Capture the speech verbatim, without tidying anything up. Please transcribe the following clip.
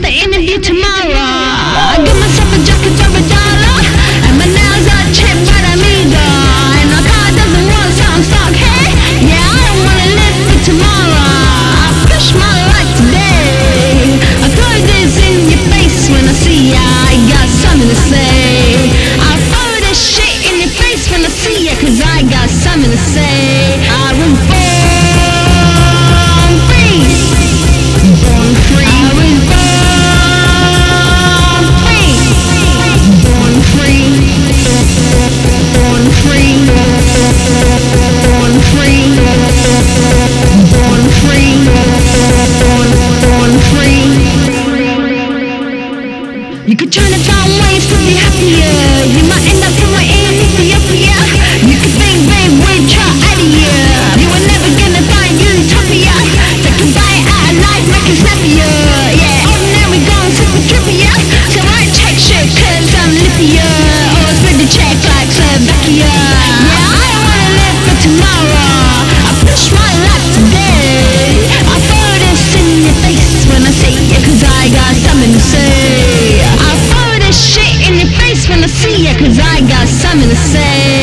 the interview tomorrow. I give myself a jacket for a dollar, and my nails are chipped by the amigo. And my car doesn't want some stock, hey? Yeah, I don't wanna live for tomorrow. I push my life today. I throw this in your face when I see ya. I got something to say. I throw this shit in your face when I see ya, cause I got something to say. I was born free, born free. I was born free, born free, born free, born free, born free, born, born free. You could try to find ways to be happier. You might end up somewhere in Ethiopia. You could think, babe, we'd try out of here. You were never gonna find utopia. Take a bite out of life, make it snappier. Yeah, ordinary gone super trippier. So I check shit cause I'm Lithia. Or split the check like Slovakia. Yeah, I don't wanna live for tomorrow. I push my life today. I throw this in your face when I see you, cause I got something to say. I throw this shit in your face when I see ya, cause I got something to say.